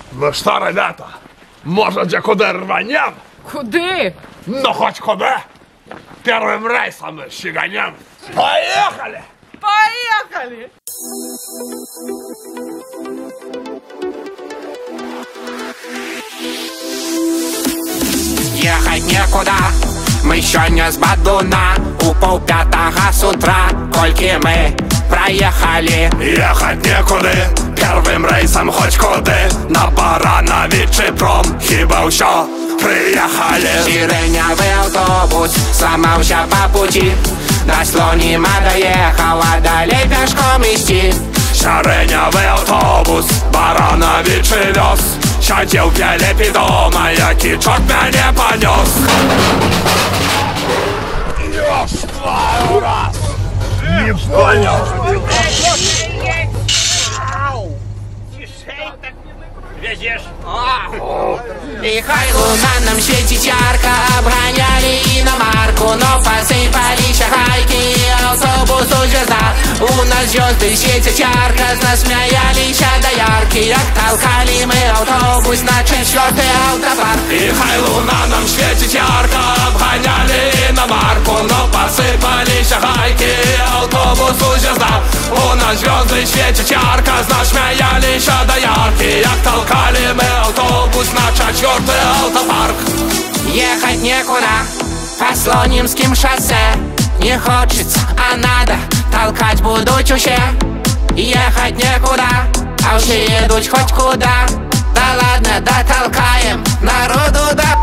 Ну что, ребята, можете куда рванем? Куди? Ну хоть куда. Первым рейсом щеганем. Поехали! Поехали! Ехать некуда, мы сёння з Бадуна у полпятага с утра, кольки мы проехали. Ехать некуди, первым рейсом хоч куди. На Барановичі пром, хіба всё, приехали. Сиреневый автобус сломался по пути, до Слонима доехал, а далее пешком идти. Сиреневий автобус Барановичі вез. Сидел в Пелепі дома, який чорт мене понес. Ёшквар раз! Не понял! Везешь? И хай луна нам светит ярко, обгоняли иномарку, но посыпались хайки, автобус уже сдал. У нас звезды светят ярко, насмеялись до ярки, як толкали мы автобус на 4-й автопарк. И хай луна нам светит ярко, обгоняли иномарку, но посыпались хайки, автобус уже сдал. У нас звезды светят ярко, насмеялись до ярки, як толкали мы автобус на 4-й автопарк. Ехать некуда по Слонимским шоссе, не хочется, а надо, толкать буду чуще. Ехать некуда, а уже едут хоть куда. Да ладно, дотолкаем народу да.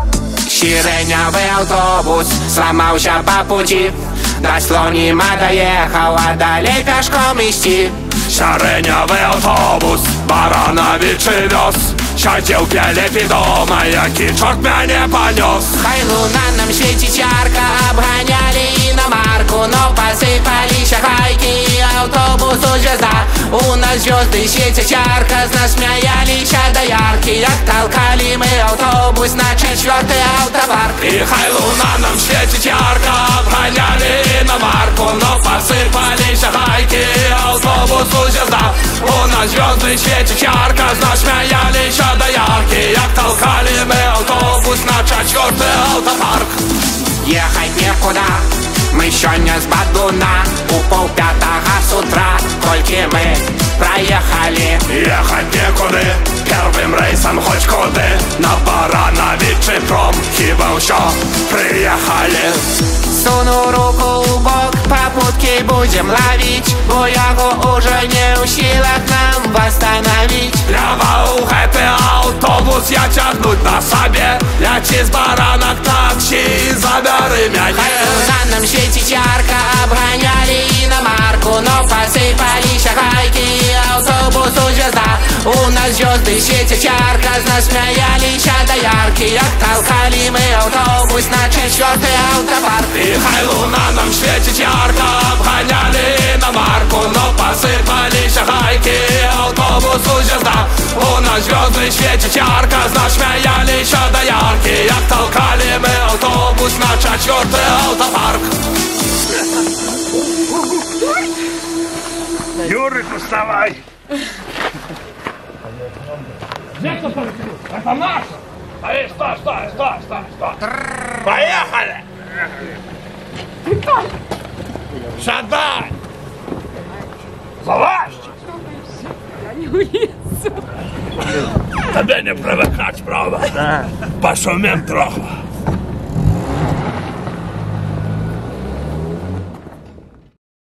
Сиреневый автобус сломался по пути, до Слонима доехал, а далее пешком идти. Сиреневий автобус Барановичі вез. Сидел в Пелепі дома, який чорт мене понес. Хай луна нам светит ярко, обгоняли иномарку, но посыпались хайки, автобус уже сдал. У нас звезды светят ярко, насмеялись до ярки, як толкали мы автобус на 4-й автопарк. И хай луна нам светит ярко, обгоняли иномарку, но посыпались хайки, автобус уже сдал. У нас звезды светят ярко, насмеялись до ярки, як толкали мы автобус на 4-й автопарк. Ехать некуда, мы сёння з Бадуна у полпятага с утра, кольки мы проехали. Ехать некуди, первым рейсом хоть куди. На Барановичі пром, хіба всё, приехали. Суну руку в бок, попутки будем ловить, бо яго уже не в силах нам восстановить. Лявау гэты автобус я тягнуть на себе. Ляці з баранок таксі, забери мяне. Хай луна нам светит ярко, обгоняли иномарку, но посыпались хайки, автобус уже сдал. У нас звезды светят ярко, насмеялись до ярки, як толкали мы автобус на 4-й автопарк. И хай луна нам светит ярко, обгоняли иномарку, но посыпались хайки, автобус уже сдал. У нас звезды светят ярко, насмеялись до ярки, як толкали мы автобус на 4-й автопарк. Юрик, вставай! Это наш! Стой! Поехали! Шадай! Залазь! Не улізу. Тебе не привикать, правда? Пошумим трохи.